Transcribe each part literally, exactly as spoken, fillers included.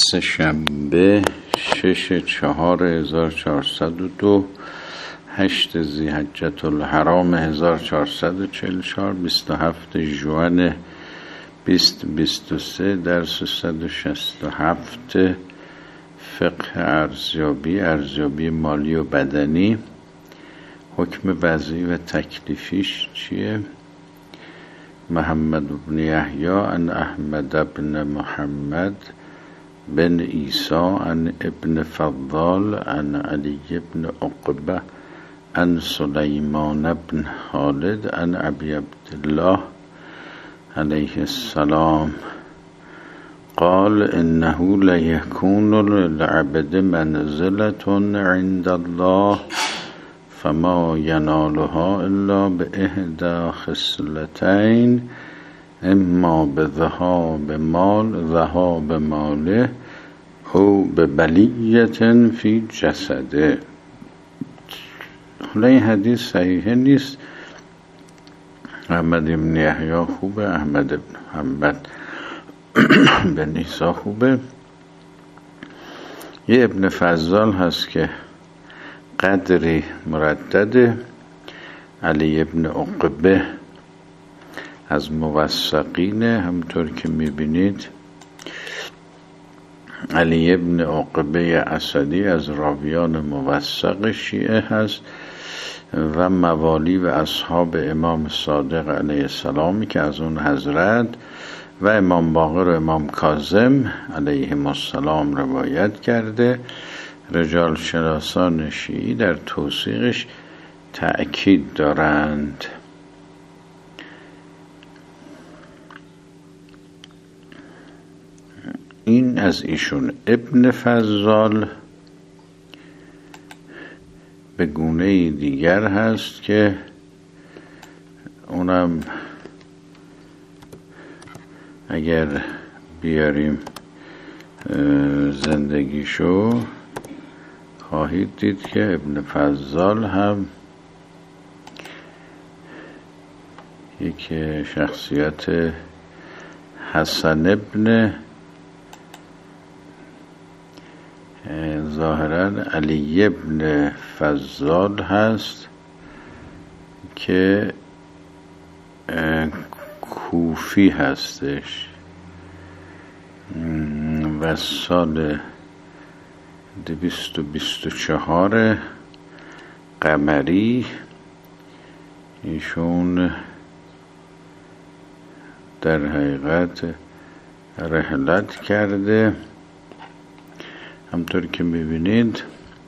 سه شنبه شش چهار هزار چهارصد و دو هشت ذی‌حجة الحرام هزار چهارصد و چهل و چهار بیست و هفت ژوئن بیست بیست و سه درس صد و شصت و هفت فقه ارزیابی ارزیابی مالی و بدنی. حکم وضعی و تکلیفیش چیه؟ محمد بن یحیی عن احمد بن محمد بن عیسی عن ابن فضال عن علی بن عقبه عن سلیمان بن خالد عن ابی عبدالله علیه السلام قال انه لیکون للعبد منزلة عند الله فما ینالها الا باحدی خصلتین اما بذهاب مال ذهاب ماله او ببلیة فی جسده. حالا این حدیث صحیحه نیست. احمد بن یحیی خوبه، احمد بن محمد بن عیسی خوبه. یه ابن فضال هست که قدری مردده. علی ابن عقبه از موثقینه، همطور که میبینید علی ابن عقبه اسدی از راویان موثق شیعه هست و موالی و اصحاب امام صادق علیه السلامی که از اون حضرت و امام باقر و امام کاظم علیهم السلام روایت کرده. رجال شناسان شیعی در توثیقش تأکید دارند. این از ایشون. ابن فضال به گونه دیگر هست که اونم اگر بیاریم زندگیشو خواهید دید که ابن فضال هم یک شخصیت حسن ابن ظاهرا علی ابن فضال هست که کوفی هستش و سال دویست و بیست و چهار قمری ایشون در حقیقت رحلت کرده. همطور که میبینید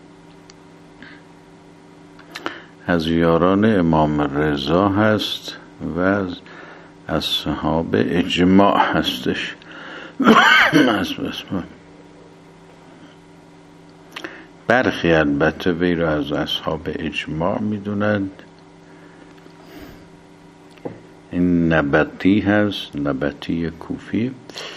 از یاران امام رضا هست و از اصحاب اجماع هستش. برخی البته وی را از اصحاب اجماع میدونند. این نبطی هست، نبطی کوفی.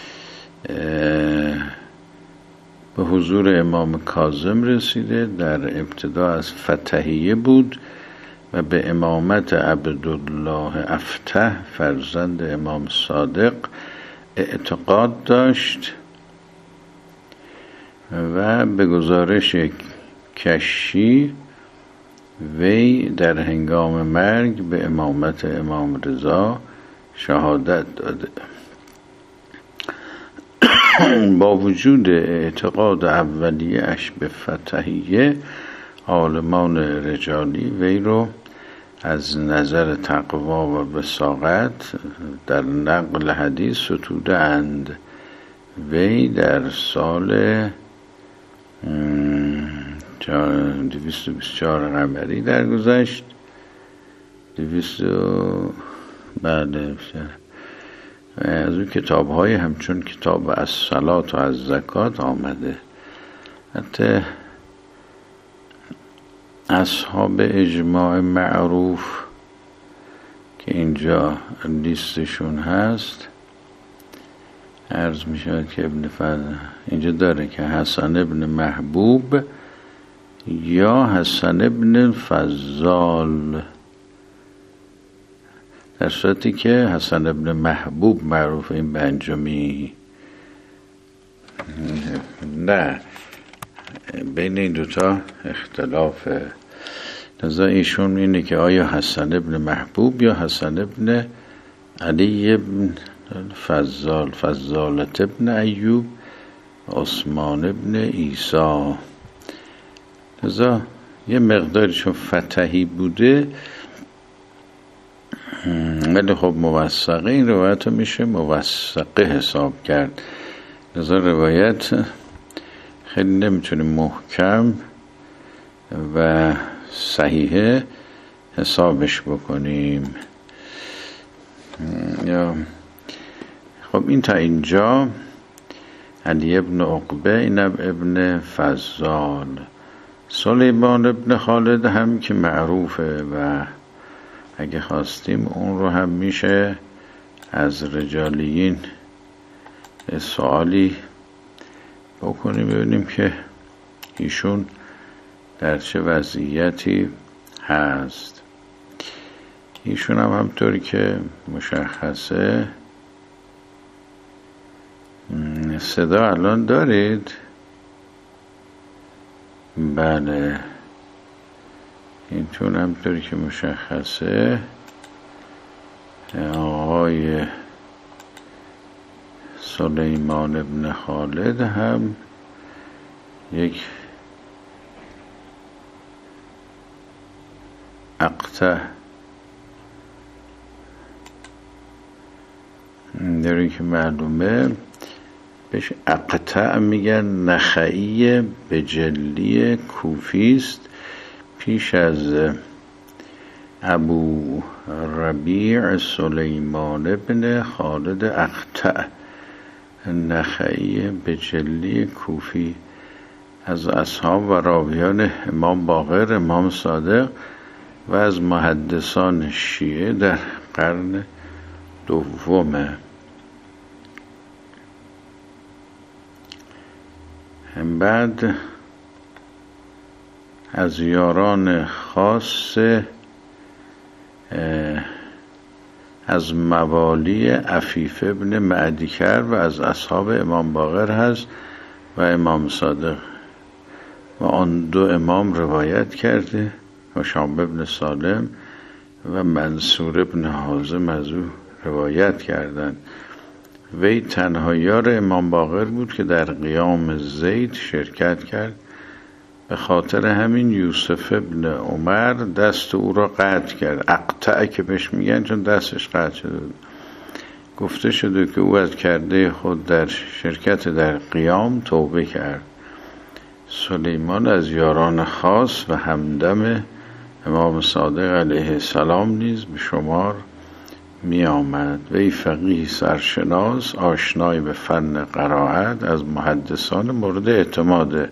به حضور امام کاظم رسیده. در ابتدا از فتحیه بود و به امامت عبدالله افتح فرزند امام صادق اعتقاد داشت و به گزارش کشی وی در هنگام مرگ به امامت امام رضا شهادت داده. با وجود اعتقاد اولیه اش به فتحیه، عالمان رجالی وی رو از نظر تقوا و بصاغت در نقل حدیث ستوده اند. وی در سال دویست و بیست و چهار قمری درگذشت. دویست بله از اون کتاب های همچون کتاب از صلات و از زکات آمده. حتی اصحاب اجماع معروف که اینجا لیستشون هست عرض می شود که ابن فضل اینجا داره که حسن ابن محبوب یا حسن ابن فضال، در صورتی که حسن ابن محبوب معروف این پنجمی نه، بین این دوتا اختلافه. لذا ایشون اینه که آیا حسن ابن محبوب یا حسن ابن علی ابن فضال، فضالت ابن ایوب، عثمان ابن عیسی. لذا یه مقداری چون فتحی بوده، ولی خب موثقه، این روایت رو میشه موثقه حساب کرد. لذا روایت خیلی نمیتونیم محکم و صحیحه حسابش بکنیم. یا خب این تا اینجا علی ابن عقبه، این ابن فضال. سلیمان ابن خالد هم که معروفه و اگه خواستیم اون رو هم میشه از رجالیین سوالی بکنیم ببینیم که ایشون در چه وضعیتی هست. ایشون هم همطوری که مشخصه، صدا الان دارید؟ بله، اینتون همطوری که مشخصه آقای سلیمان ابن خالد هم یک اقطع داری که معلومه بهش اقطع میگن، نخعی بجلی کوفیست، پیش از ابو ربیع سلیمان ابن خالد اقطع نخعی بجلی کوفی از اصحاب و راویان امام باقر، امام صادق و از محدثان شیعه در قرن دومه. بعد از یاران خاص از موالی عفیف ابن معدیکر و از اصحاب امام باقر هست و امام صادق و آن دو امام روایت کرده و شام ابن سالم و منصور ابن حازم از او روایت کردند. وی تنها یار امام باقر بود که در قیام زید شرکت کرد. به خاطر همین یوسف ابن عمر دست او را قطع کرد، اقطع که بهش میگن چون دستش قطع شده بود. گفته شده که او از کرده خود در شرکت در قیام توبه کرد. سلیمان از یاران خاص و همدم امام صادق علیه السلام نیز به شمار می آمد. وی فقیه سرشناس، آشنای به فن قرائت، از محدثان مورد اعتماده.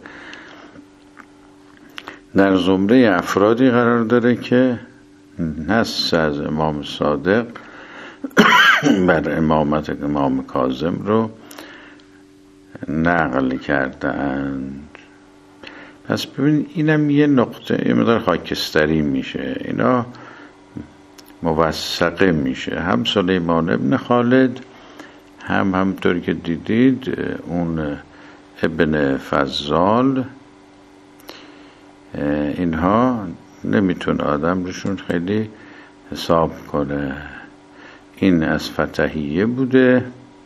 در زمره افرادی قرار داره که نص از امام صادق بر امامت امام کاظم رو نقل کردند. پس ببین اینم یه نقطه یه مقدار خاکستری میشه، اینا موثقه میشه. هم سلیمان ابن خالد، هم همطور که دیدید اون ابن فضال، اینها نمیتون آدم روشون خیلی حساب کنه. این از فتحیه بوده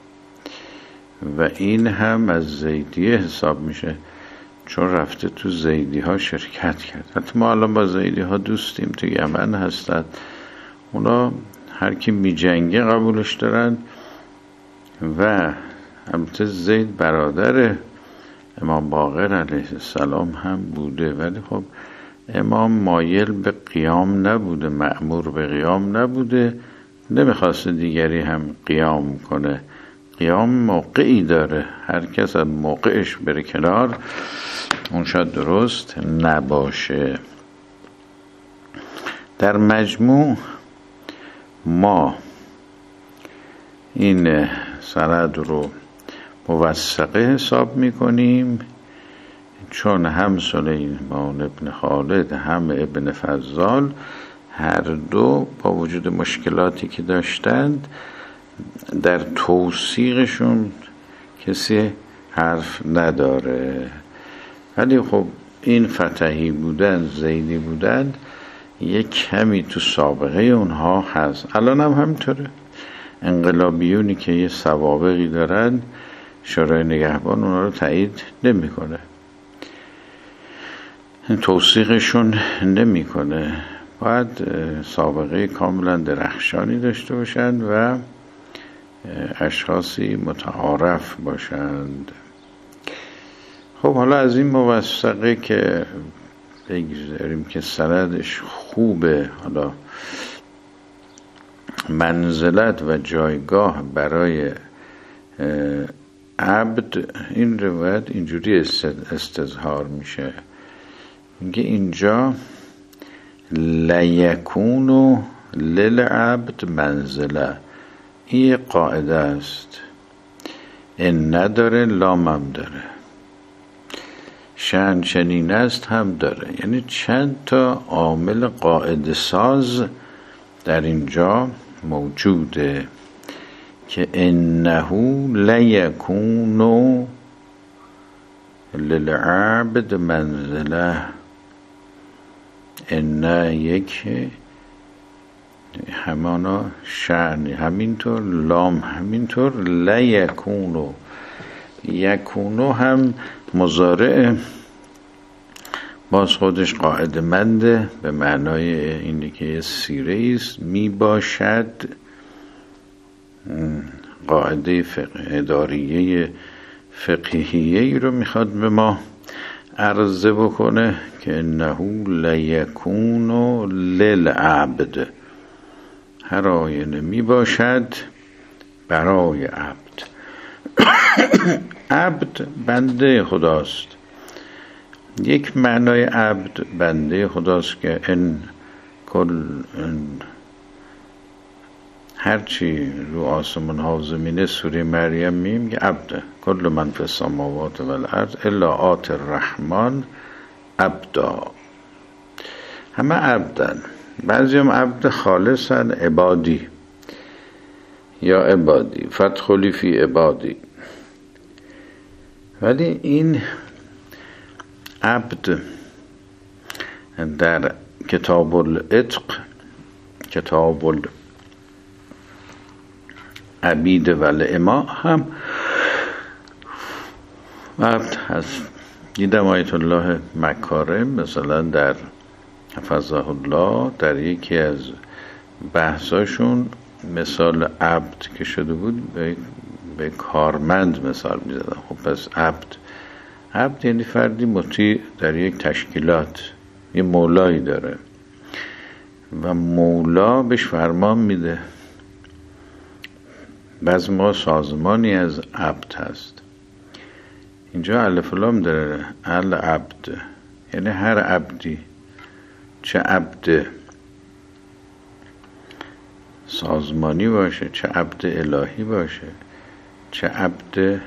و این هم از زیدیه حساب میشه چون رفته تو زیدی ها شرکت کرد. حتی ما الان با زیدی ها دوستیم، تو یمن هستند، اونا هر کی می جنگه قبولش دارن و البته زید برادر امام باقر علیه السلام هم بوده، ولی خب امام مایل به قیام نبوده، مأمور به قیام نبوده، نمیخواسته دیگری هم قیام کنه. قیام موقعی داره، هر کس از موقعش بره کنار اون شاید درست نباشه. در مجموع ما این سند رو موثقه حساب میکنیم چون هم سلیمان ابن خالد هم ابن فضال هر دو با وجود مشکلاتی که داشتند در توثیقشون کسی حرف نداره. ولی خب این فتحی بودن، زیدی بودن یک کمی تو سابقه اونها هست. الان هم همینطوره. انقلابیونی که یه سوابقی دارن شورای نگهبان اونا رو تایید نمیکنه، توثیقشون نمیکنه. باید سابقه کاملا درخشانی داشته باشند و اشخاصی متعارف باشند. خب حالا از این موثقه که بگذاریم که سندش خوبه، حالا منزلت و جایگاه برای عبد، این روایت اینجوری استظهار میشه، میگه اینجا لیکونو للعبد منزله، این قاعده است، این نداره لامم داره، شأن چنین است هم داره. یعنی چند تا عامل قاعده ساز در اینجا موجوده که انه لیکونو للعبد منزله، ان یک همانا شأن همینطور، لام همینطور، لیکونو، یکونو هم مضارع باز خودش قاعده منده، به معنای اینه که سیره است، می باشد. قاعده فقه اداریه فقهیه ای رو میخواد به ما عرضه بکنه که انه لیکونو للعبد، هر آینه می باشد برای عبد. عبد بنده خداست. یک معنای عبد بنده خداست که ان کل ان هرچی رو آسمان ها و زمینه، سوره مریم میگه عبد کل من فی السماوات و الارض الا آت الرحمن عبدا، همه عبدن. بعضی هم عبد خالصن، عبادی یا عبادی، فدخلی فی عبادی. ولی این عبد در کتاب العتق، کتاب العبید و الاماء هم عبد هست. دیدم آیت الله مکارم مثلا در حفظه الله در یکی از بحثاشون مثال عبد که شده بود به, به کارمند مثال می زدن. خب پس عبد عبد یعنی فردی مطیع در یک تشکیلات، یه مولایی داره و مولا بهش فرمان میده. بعض ما سازمانی از عبد هست. اینجا الف و لام داره، العبد یعنی هر عبدی، چه عبد سازمانی باشه، چه عبد الهی باشه، چه عبد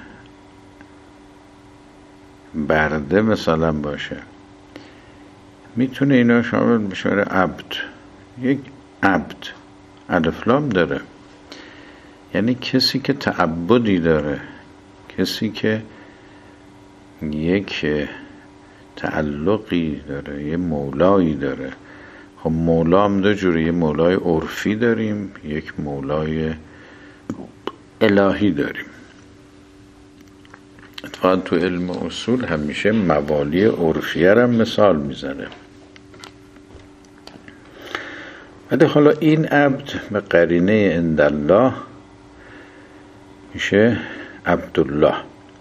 برده مثلا باشه، میتونه اینا شامل بشه عبد. یک عبد الف لام داره یعنی کسی که تعبدی داره، کسی که یک تعلقی داره، یه مولایی داره. خب مولا هم دو جوری، یه مولای عرفی داریم، یک مولای الهی داریم. اتفاقا تو علم اصول همیشه موالی عرفیه هم مثال میزنه. ولی حالا این عبد به قرینه عندالله میشه عبدالله،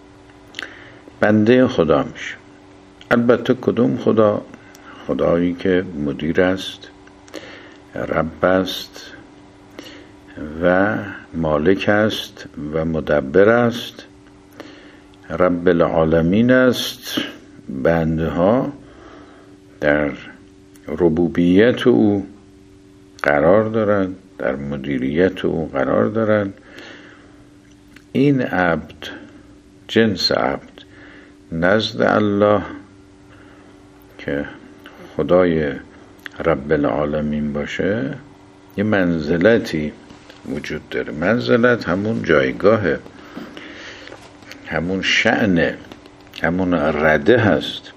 بنده خدا میشه. البته کدوم خدا؟ خدایی که مدیر است، رب است و مالک است و مدبر است، رب العالمین است. بنده ها در ربوبیت او قرار دارند، در مدیریت او قرار دارند. این عبد، جنس عبد نزد الله که خدای رب العالمین باشه، یه منزلتی وجود داره. منزلت همون جایگاهه همون شأنه، همون رده هست.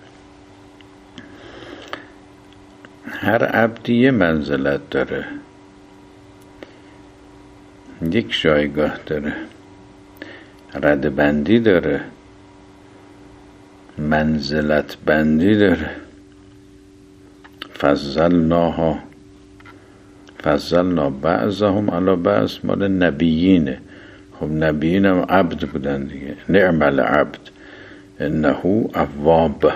هر عبدی یه منزلت داره، یک جایگاه داره، رده بندی داره، منزلت بندی داره. فضلناها فضلنا بعضهم علی بعض مال نبیینه. خب نبیین هم عبد بودن دیگه. نعم العبد انه اواب.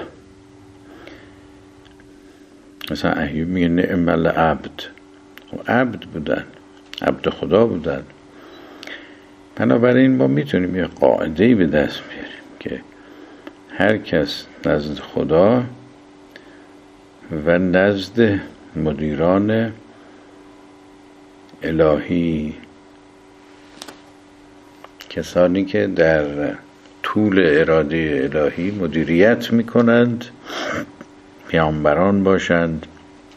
مثلا ایوب میگه نعم العبد، و عبد بودن، عبد خدا بودن. بنابراین ما میتونیم یه قاعده‌ای به دست بیاریم که هر کس نزد خدا و نزد مدیران الهی، کسانی که در طول اراده الهی مدیریت میکنند، پیامبران باشند،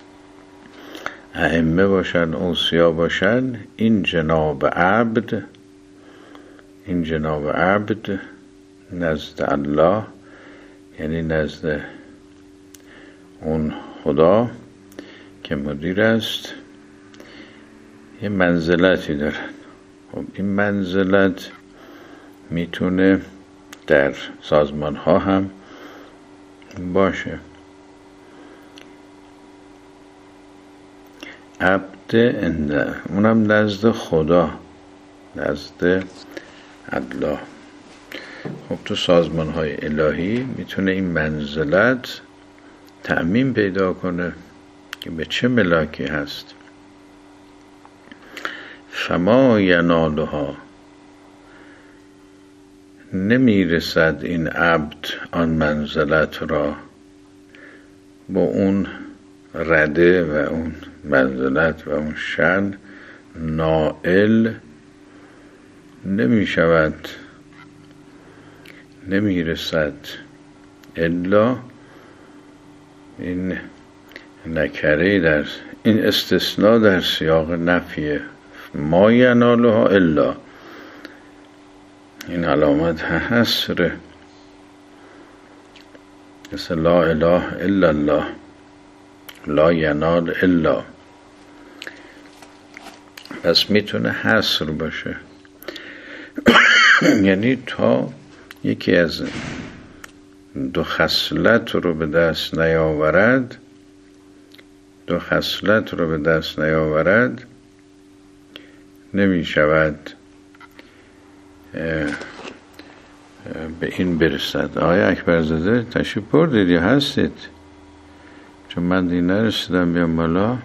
ائمه باشند، اوصیا باشند، این جناب عبد این جناب عبد نزد الله، یعنی نزد اون خدا که مدیر است، یه منزلتی دارن. خب این منزلت میتونه در سازمان ها هم باشه. عبد انده، اونم نزد خدا، نزد الله. خب تو سازمان های الهی میتونه این منزلت تأمین پیدا کنه که به چه ملاکی هست. فما ینالها، نمیرسد این عبد آن منزلت را، با اون رده و اون منزلت و اون شأن نائل نمی شود، نمی رسد. الا این نکره، در این استثناء در سیاق نفیه. ما ینالها الا، این علامت حصر، مثل لا اله الا الله، لا ینال الا. پس میتونه حصر باشه. یعنی تا یکی از دو خصلت رو به دست نیاورد دو خصلت رو به دست نیاورد نمی شود به این برسد. آقای اکبرزاده تشریف بردید یا هستید؟ چون من دیگه نرسیدم بیام بالا.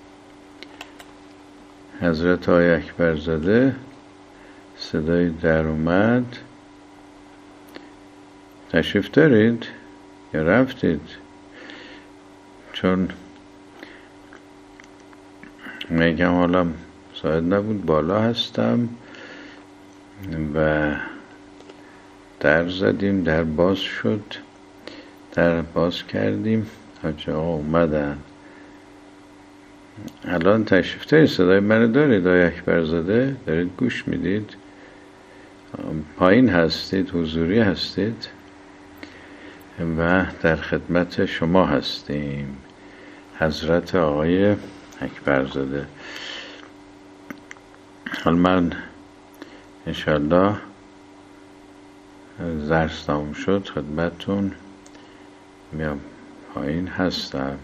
حضرت آقای اکبرزاده صدای در اومد. تشریف دارید یا رفتید؟ چون میگم حالا ساعت نبود، بالا هستم و در زدیم، در باز شد، در باز کردیم، حاجی آقا اومدن. الان تشریف دارید؟ صدای منو دارید آقای اکبرزاده؟ دارید گوش میدید؟ پایین هستید؟ حضوری هستید؟ و در خدمت شما هستیم، حضرت آقای اکبرزاده. حالا من انشالله درس تموم شد خدمتون میام، پایین هستم.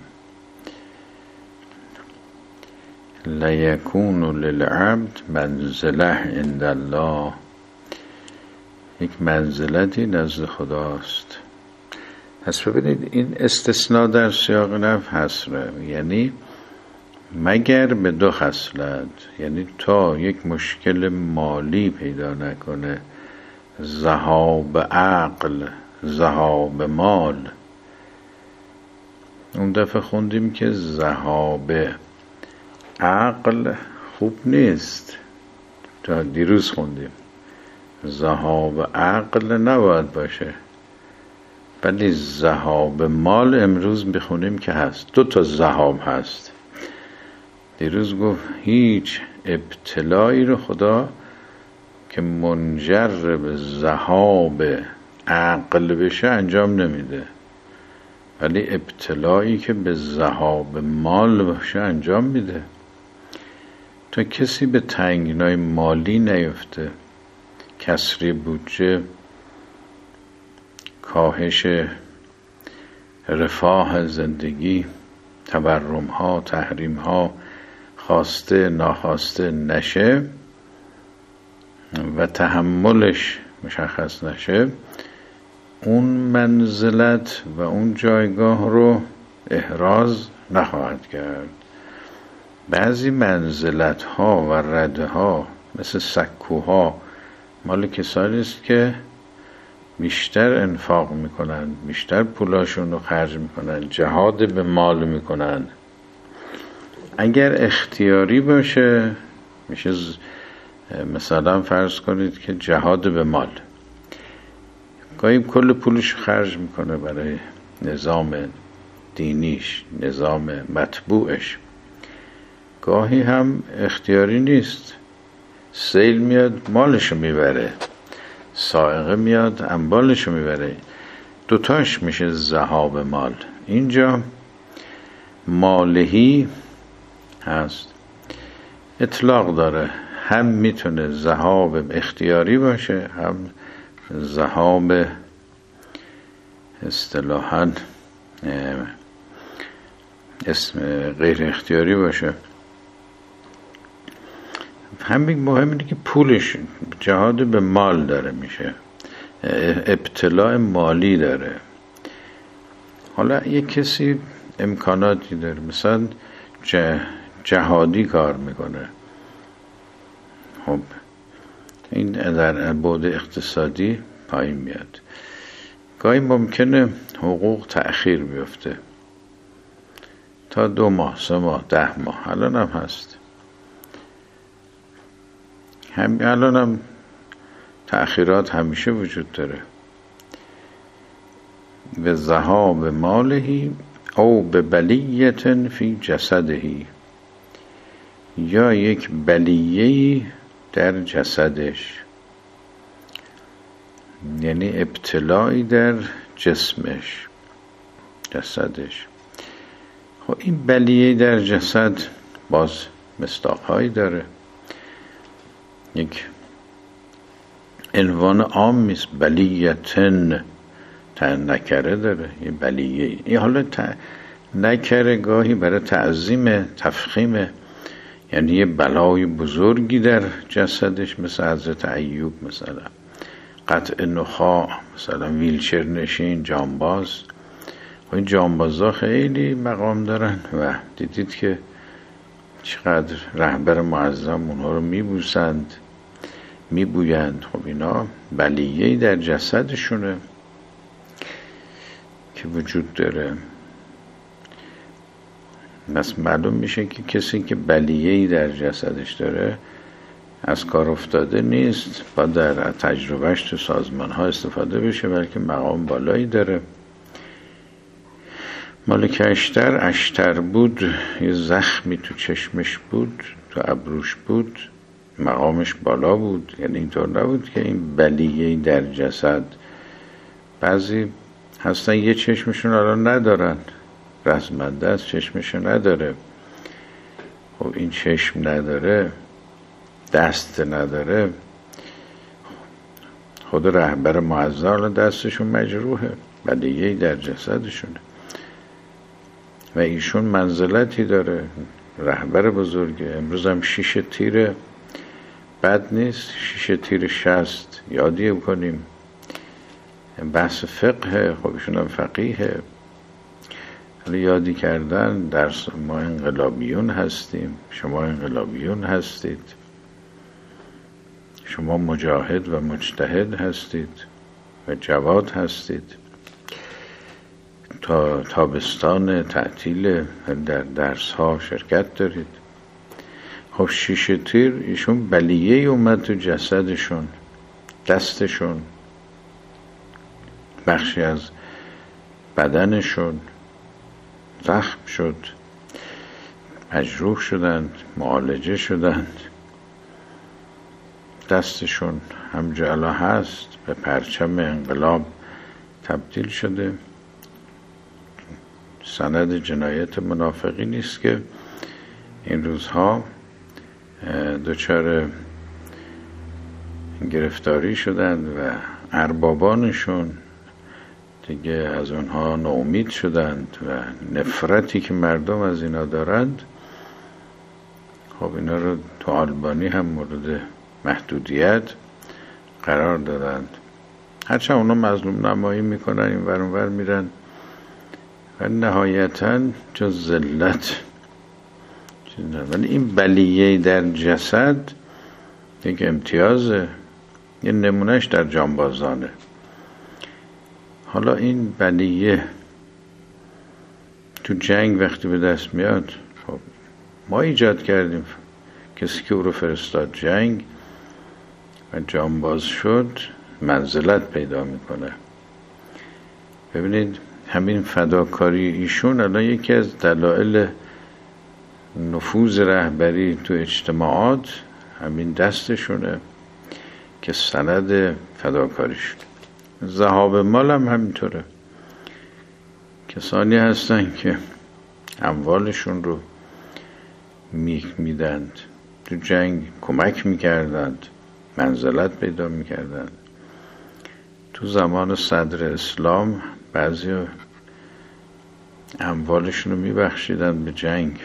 لیکون للعبد منزله عند الله، یک منزلتی نزد خداست. پس ببینید این استثناء در سیاق نفی حصره، یعنی مگر به دو خصلت، یعنی تا یک مشکل مالی پیدا نکنه، ذهاب عقل، ذهاب مال. اون دفعه خوندیم که ذهاب عقل خوب نیست، تا دیروز خوندیم ذهاب عقل نباید باشه، ولی ذهاب مال امروز میخونیم که هست. دو تا ذهاب هست. دیروز گفت هیچ ابتلایی رو خدا که منجر به ذهاب عقل بشه انجام نمیده، ولی ابتلایی که به ذهاب مال باشه انجام میده. تا کسی به تنگنای مالی نیفته، کسری بودجه، کاهش رفاه زندگی، تورم ها، تحریم ها خواسته ناخواسته نشه و تحملش مشخص نشه، اون منزلت و اون جایگاه رو احراز نخواهد کرد. بعضی منزلت ها و رده ها مثل سکوها مال کسانی است که بیشتر انفاق میکنن، بیشتر پولاشون رو خرج میکنن، جهاد به مال میکنن. اگر اختیاری باشه میشه مثلا فرض کنید که جهاد به مال، گاهی کل پولش خرج میکنه برای نظام دینیش، نظام مطبوعش. گاهی هم اختیاری نیست، سیل میاد مالشو میبره، سائقه میاد اموالشو میبره، دوتاش میشه ذهاب مال. اینجا مالهی هست، اطلاق داره، هم میتونه ذهاب اختیاری باشه، هم ذهاب اصطلاحاً اسم غیر اختیاری باشه. همین مهم اینه که پولش جهاد به مال داره میشه، ابتلاع مالی داره. حالا یک کسی امکاناتی داره، مثلا جهادی کار میکنه، خب این در بعد اقتصادی پایین میاد. گاهی ممکنه حقوق تأخیر بیفته تا دو ماه، سه ماه، ده ماه، الان هم هست، هم الان هم تأخیرات همیشه وجود داره. به ذهاب مالهی او به بلیت فی جسدهی، یا یک بلیهی در جسدش، یعنی ابتلایی در جسمش، جسدش. خب این بلیه در جسد باز مصداق‌هایی داره، یک عنوان عام نیست، بلیتن تا نکره داره، یه بلیه. این حالا نکره گاهی برای تعظیم، تفخیم، یعنی یه بلای بزرگی در جسدش، مثل حضرت ایوب مثلا، قطع نخاع، مثلا ویلچر نشین، جانباز. و این جانبازها خیلی مقام دارن و دیدید که چقدر رهبر معظم اونها رو میبوسند، میبویند. خب اینا بلیه‌ای در جسدشونه که وجود داره. بس معلوم میشه که کسی که بلیه‌ای در جسدش داره از کار افتاده نیست، با در تجربهش تو سازمان ها استفاده بشه، بلکه مقام بالایی داره. مالک اشتر اشتر بود، یه زخمی تو چشمش بود، تو ابروش بود، مقامش بالا بود. یعنی اینطور نبود که این بلیه‌ای در جسد. بعضی هستن یه چشمشون الان ندارن، رزمنده از چشمشون نداره. خب این چشم نداره، دست نداره، خود رهبر معظم دستشون مجروحه، بلیه‌ای در جسدشونه و ایشون منزلتی داره، رهبر بزرگه. امروز هم شیش تیر بد نیست، شیش تیر شست یادی بکنیم. بحث فقه، خب ایشون هم فقیهه، یادی کردن درس. ما انقلابیون هستیم، شما انقلابیون هستید، شما مجاهد و مجتهد هستید و جواد هستید. تا تابستان تعطیل در درس ها شرکت دارید. خب شیشه تیر ایشون بلیه‌ای اومد تو جسدشون، دستشون، بخشی از بدنشون زخم شد، مجروح شدند، معالجه شدند. دستشون همجا الان هست به پرچم انقلاب تبدیل شده. سند جنایت منافقی نیست که این روزها دچار گرفتاری شدند و اربابانشون دیگه از اونها ناامید شدند و نفرتی که مردم از اینا دارند، خب اینا رو تو آلبانی هم مورد محدودیت قرار دادند. هرچند اونا مظلوم نمایی میکنن، این ور اون ور میرن و نهایتاً جز ذلت. ولی این بلیه در جسد یک امتیازه، یه نمونهش در جانبازانه. حالا این بلیه تو جنگ وقتی به دست میاد، خب ما ایجاد کردیم، کسی که او رو فرستاد جنگ و جانباز شد منزلت پیدا میکنه. ببینید همین فداکاری ایشون الان یکی از دلایل نفوذ رهبری تو اجتماعات همین دستشونه که سند فداکاریشون. ذهاب مال هم همینطوره، کسانی هستن که اموالشون رو میدند، تو جنگ کمک میکردند، منزلت پیدا میکردند. تو زمان صدر اسلام بعضی اموالشون رو میبخشیدن به جنگ.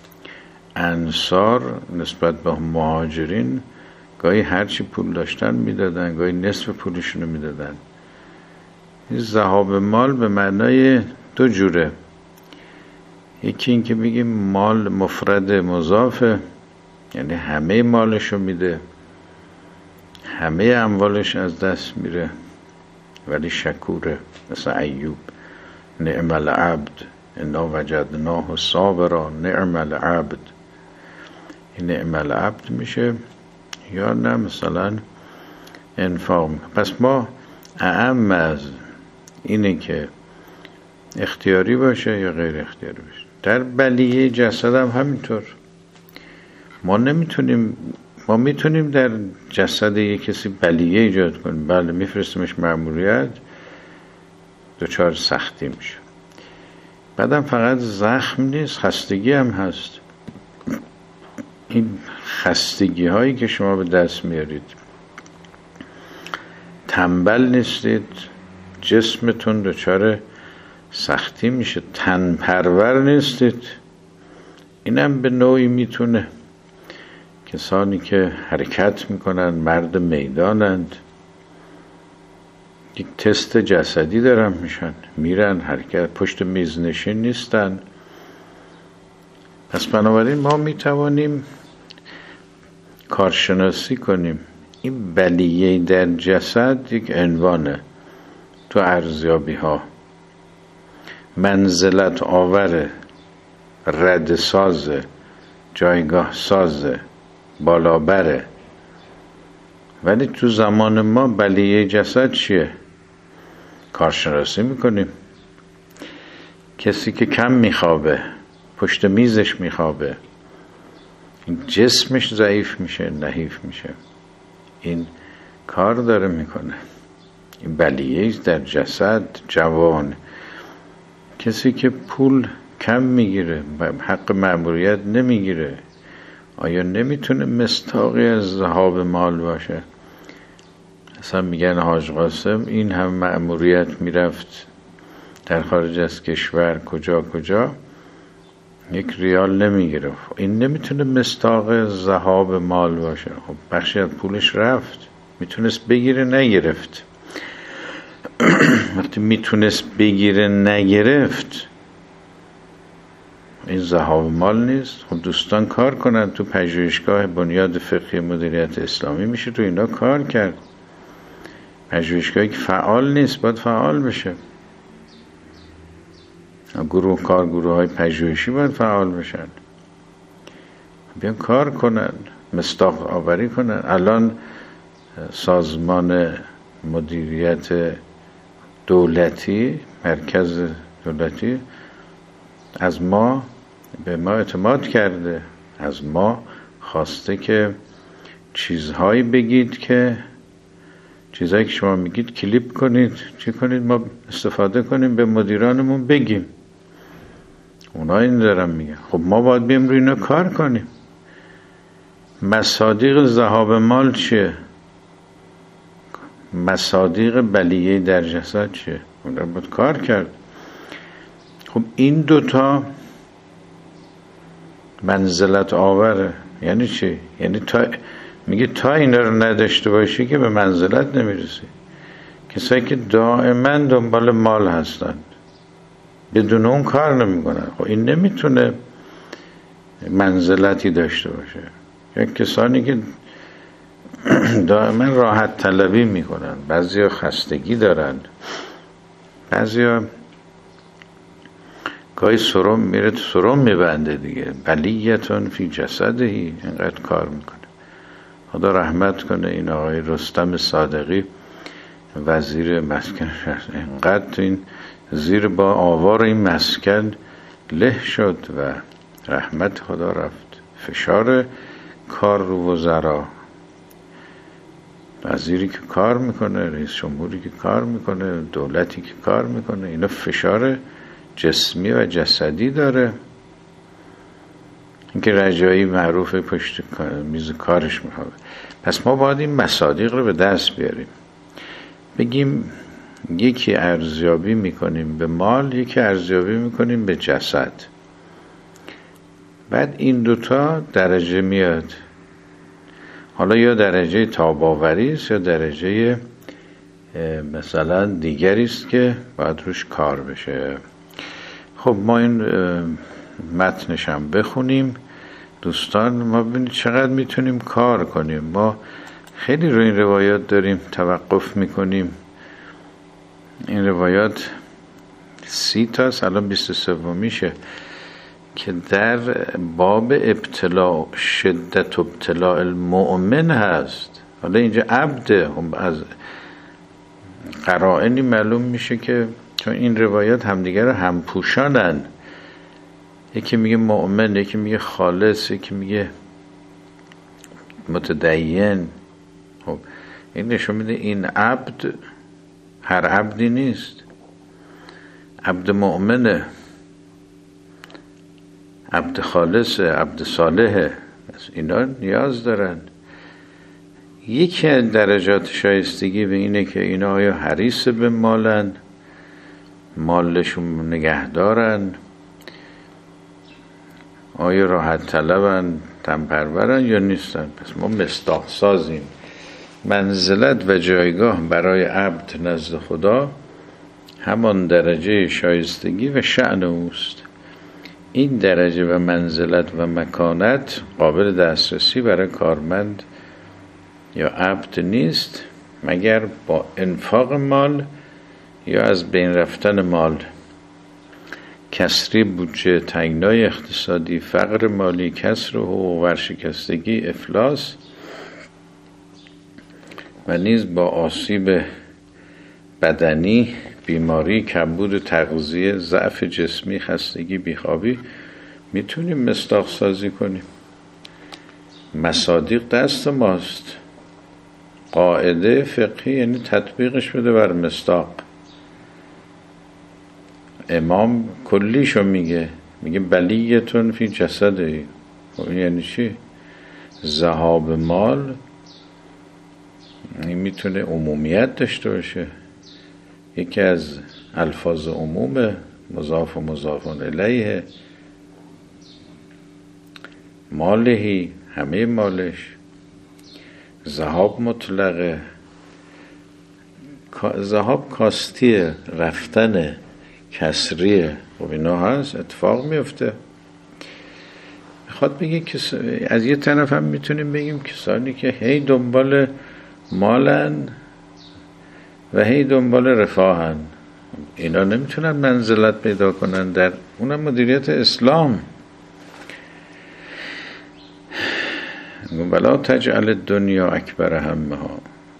انصار نسبت به مهاجرین گاهی هرچی پول داشتن میدادن، گاهی نصف پولشون رو میدادن. این ذهاب مال به معنای دو جوره. یکی این که بگیم مال مفرد مضافه، یعنی همه مالشو میده، همه اموالش از دست میره ولی شکوره، مثل ایوب. نعم العبد انا وجدناه صابرا نعم العبد. این نعم العبد میشه یا نه مثلا انفاق. پس ما اعم از اینه که اختیاری باشه یا غیر اختیاری باشه. در بلیه جسد هم همینطور. ما نمیتونیم ما میتونیم در جسد یک کسی بلیه ایجاد کنیم، بله میفرستیمش مأموریت، دچار سختی میشه. بعدم فقط زخم نیست، خستگی هم هست. این خستگی هایی که شما به دست میارید، تنبل نیستید، جسمتون دچار سختی میشه، تن پرور نیستید. اینم به نوعی میتونه کسانی که حرکت میکنن، مرد میدانند، یک تست جسدی دارن میشن، میرن حرکت، پشت میز نشین نیستن. پس بنابراین ما میتوانیم کارشناسی کنیم این بلیه در جسد یک عنوانه تو ارزیابی ها، منزلت آور، رد ساز، جایگاه ساز، بالابره. ولی تو زمان ما بلیه جسد چیه؟ کارشناسی میکنیم. کسی که کم میخوابه، پشت میزش میخوابه، این جسمش ضعیف میشه، نحیف میشه، این کار داره میکنه. این بلیه در جسد. جوان، کسی که پول کم میگیره، حق مأموریت نمیگیره، آیا نمیتونه مستاقی از ذهاب مال باشه؟ اصلا میگن حاج قاسم این هم مأموریت میرفت در خارج از کشور کجا کجا، یک ریال نمیگیره. این نمیتونه مستاق ذهاب مال باشه. خب بخشی از پولش رفت، میتونست بگیره نگرفت. وقتی میتونست بگیره نگرفت، این ذهاب مال نیست. خب دوستان کار کنن تو پژوهشگاه بنیاد فقهی مدیریت اسلامی، میشه تو اینا کار کرد. پژوهشگاهی که فعال نیست باید فعال بشه. گروه کار گروه های پژوهشی باید فعال بشن، بیان کار کنن، مصداق آوری کنن. الان سازمان مدیریت دولتی، مرکز دولتی از ما به ما اعتماد کرده، از ما خواسته که چیزهایی بگید که چیزهایی که شما میگید کلیپ کنید، چی کنید، ما استفاده کنیم، به مدیرانمون بگیم. اونا این دارن میگن. خب ما باید بیم روی اینا کار کنیم. مصادیق ذهاب مال چیه؟ مصادیق بلیه در جسد چیه؟ اون باید کار کرد. خب این دوتا منزلت آوره. یعنی چی؟ یعنی تا میگه تا اینا رو نداشته باشی که به منزلت نمیرسی. کسایی که دائما دنبال مال هستند بدون اون کار نمیکنن، خب این نمیتونه منزلتی داشته باشه. یا کسانی که دائما راحت طلبی میکنن، بعضیا خستگی دارن، بعضیا گاهی سرم میره تو سرم میبنده دیگه، بلیتون فی جسدهی، اینقدر کار میکنه. خدا رحمت کنه این آقای رستم صادقی وزیر مسکن شهر، اینقدر تو این زیر با آوار این مسکن له شد و رحمت خدا رفت. فشار کار رو وزرا، وزیری که کار میکنه، رئیس جمهوری که کار میکنه، دولتی که کار میکنه، اینا فشار جسمی و جسدی داره. اینکه رجایی معروف پشت میز کارش میخواد. پس ما باید این مصادیق رو به دست بیاریم، بگیم یکی ارزیابی میکنیم به مال، یکی ارزیابی میکنیم به جسد. بعد این دوتا درجه میاد، حالا یا درجه تاباوری است یا درجه مثلا دیگری است که باید روش کار بشه. خب ما این متنش هم بخونیم دوستان، ما ببینید چقدر میتونیم کار کنیم. ما خیلی روی این روایات داریم توقف میکنیم. این روایات سی تاست، الان بیست و سومیشه که در باب ابتلا، شدت ابتلاء المؤمن هست. حالا اینجا عبده، از قرائنی معلوم میشه که چون این روایات همدیگر رو همپوشانن، یکی میگه مؤمن، یکی میگه خالص، یکی میگه متدین. خب این نشون میده این عبد هر عبدی نیست، عبد مؤمنه، عبد خالصه، عبد صالحه. اینا نیاز دارن. یکی از درجات شایستگی به اینه که اینا آیا حریص به مالن، مالشون نگه دارن، آیا راحت طلبن، تنپرورن یا نیستن. پس ما مصداق سازیم. منزلت و جایگاه برای عبد نزد خدا همان درجه شایستگی و شأن اوست. این درجه و منزلت و مکانت قابل دسترسی برای کارمند یا عبد نیست مگر با انفاق مال یا از بین رفتن مال. کسری بودجه، تنگنای اقتصادی، فقر مالی، کسر حقوق، ورشکستگی، افلاس و نیز با آسیب بدنی، بیماری، کمبود تغذیه، ضعف جسمی، خستگی، بیخوابی میتونیم مصداق سازی کنیم. مصادیق دست ماست. قاعده فقهی یعنی تطبیقش بده بر مصداق. امام کلیشو میگه، میگه بلیتون فی جسده. خب یعنی چی؟ ذهاب مال این میتونه عمومیت داشته باشه، یکی از الفاظ عموم مضاف و مضاف الیه، مالهی همه مالش، ذهاب مطلقه، ذهاب کاستیه، رفتن کسریه. خب اینا هست، اتفاق میفته. میخواد بگه کس... از یه طرف هم میتونیم بگیم کسانی که هی دنبال مالن و هی دنبال رفاهن، اینا نمیتونن منزلت پیدا کنن در اونم مدیریت اسلام. ولا تجعل الدنیا اکبر همها.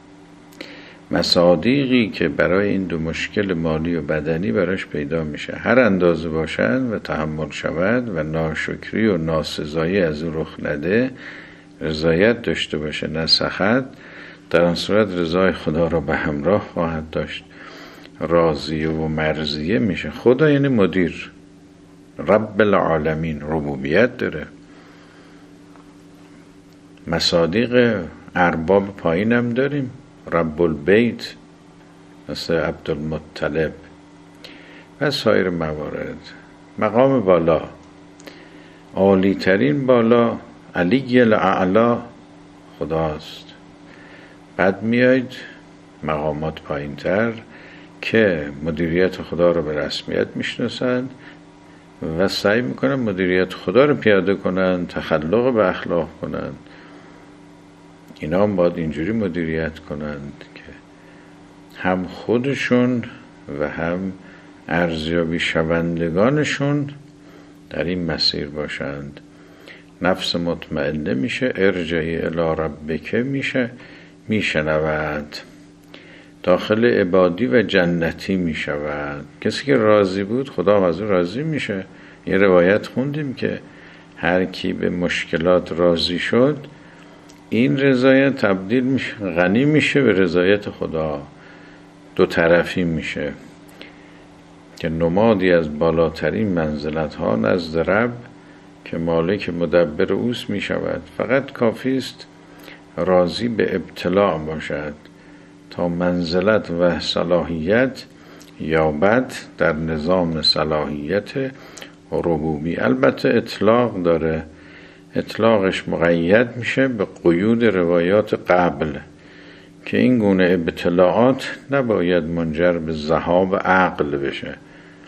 مصادیقی که برای این دو مشکل مالی و بدنی براش پیدا میشه هر اندازه باشن و تحمل شود و ناشکری و ناسزایی از او رخ نده، رضایت داشته باشه نه سخط، در آن صورت رضای خدا را به همراه خواهد داشت. راضیه و مرضیه میشه. خدا یعنی مدیر، رب العالمین، ربوبیت داره. مصادیق ارباب پایین هم داریم، رب البیت مثل عبدالمطلب و سایر موارد. مقام بالا، عالی ترین بالا، علی الاعلا خداست. بعد میاید مقامات پایین تر که مدیریت خدا رو به رسمیت میشناسند و سعی میکنن مدیریت خدا رو پیاده کنن، تخلق به اخلاق کنن. اینا هم باید اینجوری مدیریت کنند که هم خودشون و هم ارزیابی شوندگانشون در این مسیر باشند. نفس مطمئنه میشه، ارجعی الی ربک میشه، میشنود، داخل عبادی و جنتی میشود. کسی که راضی بود خدا از او راضی میشه. یه روایت خوندیم که هر کی به مشکلات راضی شد این رضایت تبدیل میشه، غنی میشه به رضایت خدا، دو طرفی میشه که نمادی از بالاترین منزلت ها نزد رب که مالک مدبر اوست میشود. فقط کافی است راضی به ابتلاع باشد تا منزلت و صلاحیت یابد در نظام صلاحیت ربوبی. البته اطلاق داره، اطلاقش مقید میشه به قیود روایات قبل که این گونه ابتلاعات نباید منجر به ذهاب عقل بشه،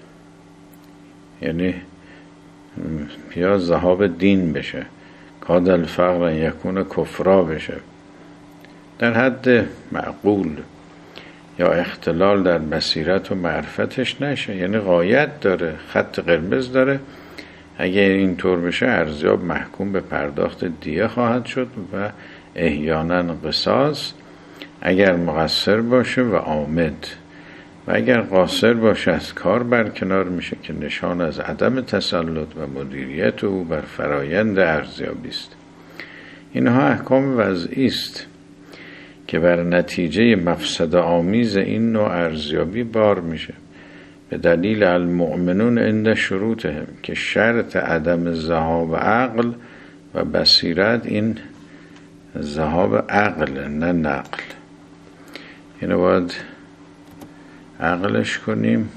یعنی یا ذهاب دین بشه، کاد الفقر یکون کفرا بشه، در حد معقول، یا اختلال در بصیرت و معرفتش نشه. یعنی غایت داره، خط قرمز داره. اگر اینطور بشه ارزیاب محکوم به پرداخت دیه خواهد شد و احیانا قصاص اگر مقصر باشه و عامد، و اگر قاصر باشه از کار برکنار میشه که نشان از عدم تسلط و مدیریت او بر فرایند ارزیابی است. اینها احکام وضعی است که بر نتیجه مفسد آمیز این نوع ارزیابی بار میشه. به دلیل المؤمنون عند شروطهم که شرط عدم ذهاب عقل و بصیرت این ذهاب عقل نه نقل. اینو باید عقلش کنیم.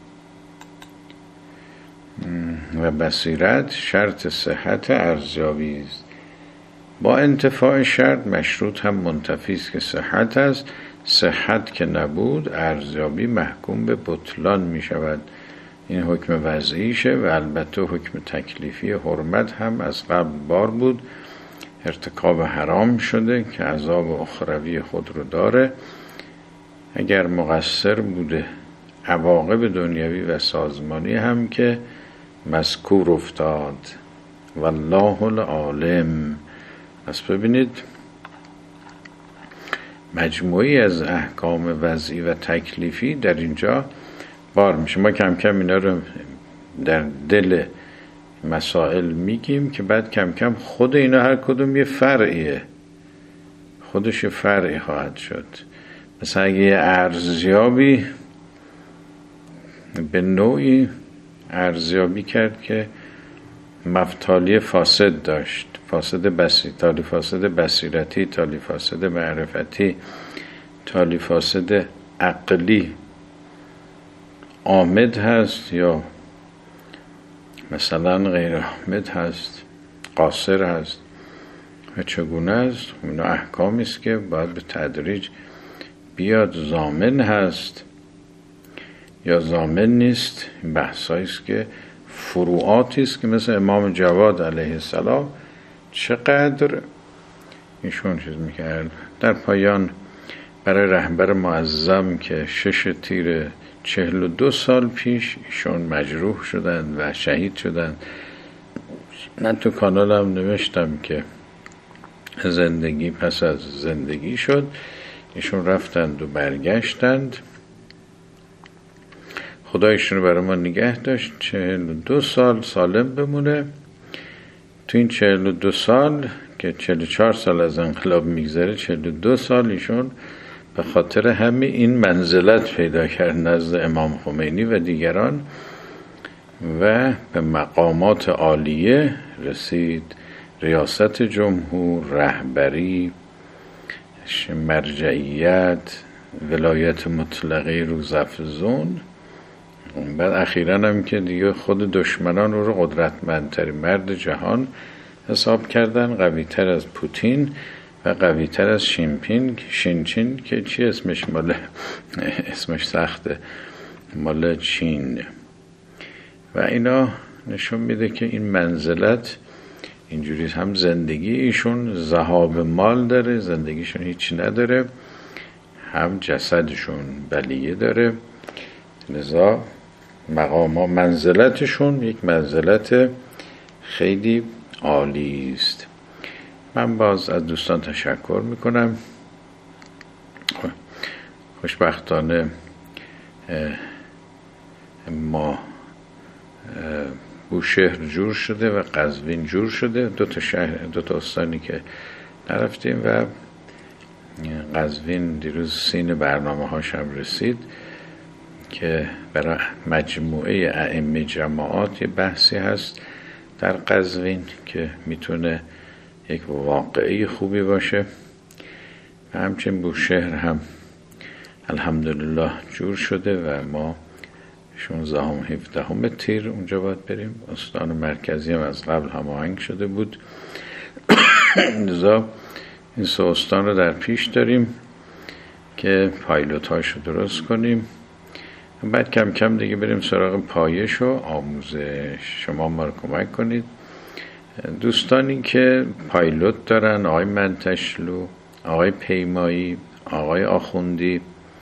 و بصیرت شرط صحت ارزیابی است. با انتفاع شرط مشروط هم منتفی است که صحت است. صحت که نبود ارزیابی محکوم به بطلان می شود. این حکم وضعیشه و البته حکم تکلیفی حرمت هم از قبل بار بود. ارتکاب حرام شده که عذاب اخروی خود رو داره. اگر مقصر بوده عواقب دنیوی و سازمانی هم که مذکور افتاد. والله العالم. پس ببینید مجموعی از احکام وضعی و تکلیفی در اینجا بار میشه. ما کم کم اینا رو در دل مسائل میگیم که بعد کم کم خود اینا هر کدوم یه فرعیه، خودش یه فرعی خواهد شد. مثلا اگه یه ارزیابی به نوعی ارزیابی کرد که مفتالی فاسد داشت، فاسد بصیر، تالی فاسد بصیرتی، تالی فاسد معرفتی، تالی فاسد عقلی عامد هست یا مثلا غیر عامد هست، قاصر هست و چگونه است. اینا احکامی است که باید به تدریج بیاد. ضامن هست یا ضامن نیست، این بحثایی است که فروعاتی است که مثل امام جواد علیه السلام چقدر ایشون چیز میکرد. در پایان برای رهبر معظم که شش تیر چهل و دو سال پیش ایشون مجروح شدند و شهید شدند. من تو کانالم نوشتم که زندگی پس از زندگی شد، ایشون رفتند و برگشتند. خدایشون رو برای ما نگه داشت چهل و دو سال سالم بمونه. تو این چهل و دو سال که چهل و چهار سال از انقلاب میگذره، چهل و دو سال ایشون به خاطر همین این منزلت پیدا کرد نزد امام خمینی و دیگران و به مقامات عالیه رسید. ریاست جمهور، رهبری، مرجعیت، ولایت مطلقه روزافزون. بعد اخیراً هم که دیگه خود دشمنان رو قدرتمندترین مرد جهان حساب کردن، قوی تر از پوتین و قوی تر از شینپینگ شینچین که چی اسمش، مال اسمش سخته، مال چین. و اینا نشون میده که این منزلت اینجوری هم زندگی ایشون ذهاب مال داره، زندگیشون هیچ نداره، هم جسدشون بلیه داره. لذا مقام ها منزلتشون یک منزلت خیلی عالی است. من باز از دوستان تشکر میکنم. خوشبختانه ما بوشهر جور شده و قزوین جور شده، دو تا شهر، دو تا استانی که نرفتیم و قزوین دیروز سین برنامه هاش هم رسید که برای مجموعه ائمه جماعات یه بحثی هست در قزوین که میتونه یک واقعه خوبی باشه و همچنین بوشهر هم الحمدلله جور شده و ما شانزده و هفده تیر اونجا باید بریم. استان مرکزی هم از قبل هماهنگ شده بود. لذا این سه استان رو در پیش داریم که پایلوت هاشو درست کنیم و بعد کم کم دیگه بریم سراغ پایش و آموزش. شما ما رو کمک کنید. دوستانی که پایلوت دارن، آقای منتشلو، آقای پیمایی، آقای آخوندی،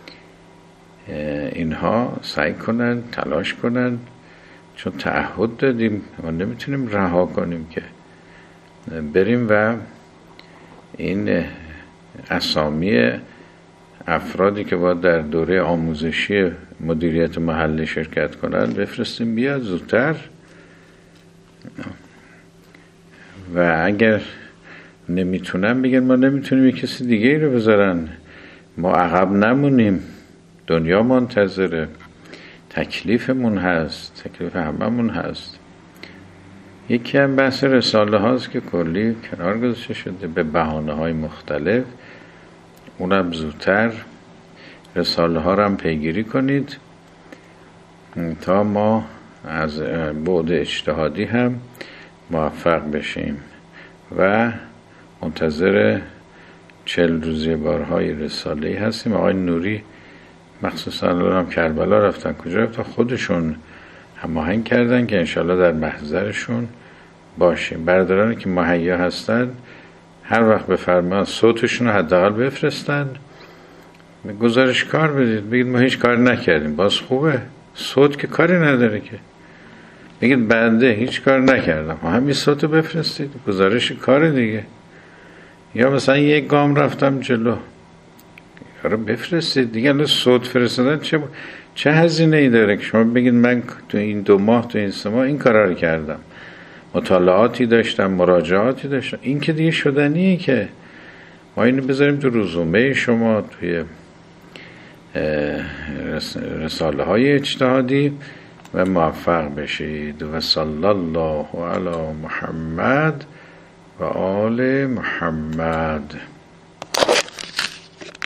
اینها سعی کنن، تلاش کنن، چون تعهد دادیم ما نمیتونیم رها کنیم که بریم و این اسامی افرادی که باید در دوره آموزشی مدیریت محلی شرکت کنن بفرستیم بیاد زودتر. و اگر نمیتونن بگن ما نمیتونیم یک کسی دیگه ای رو بذارن، ما عقب نمونیم، دنیا منتظره، تکلیفمون هست، تکلیف هممون هست. یکی هم بحث رساله هاست که کلی کنار گذاشته شده به بهانه های مختلف. اونم زودتر رساله ها رو هم پیگیری کنید تا ما از بعد اجتهادی هم موفق بشیم و منتظر چل روزی بارهای رساله‌ای هستیم. آقای نوری مخصوصا الان کربلا رفتن، کجا رفتن، خودشون هماهنگ کردن که انشالله در محضرشون باشیم. برادرانی که مهیا هستن هر وقت بفرمان صوتشون رو حداقل بفرستن، گزارش کار بدید، بگید ما هیچ کار نکردیم، باز خوبه. صوت که کاری نداره که، بگید بنده هیچ کار نکردم، همین صوتو بفرستید، گزارش کار دیگه. یا مثلا یک گام رفتم جلو، رو بفرستید دیگه. الان صوت فرستادن چه چه هزینه ای داره که شما بگید من تو این دو ماه تو این سه ماه این کارا رو کردم، مطالعاتی داشتم، مراجعاتی داشتم. این که دیگه شدنیه که ما اینو بذاریم تو رزومه شما، توی رساله های اجتهادی و موفق بشید. و صلی الله علی محمد و آل محمد.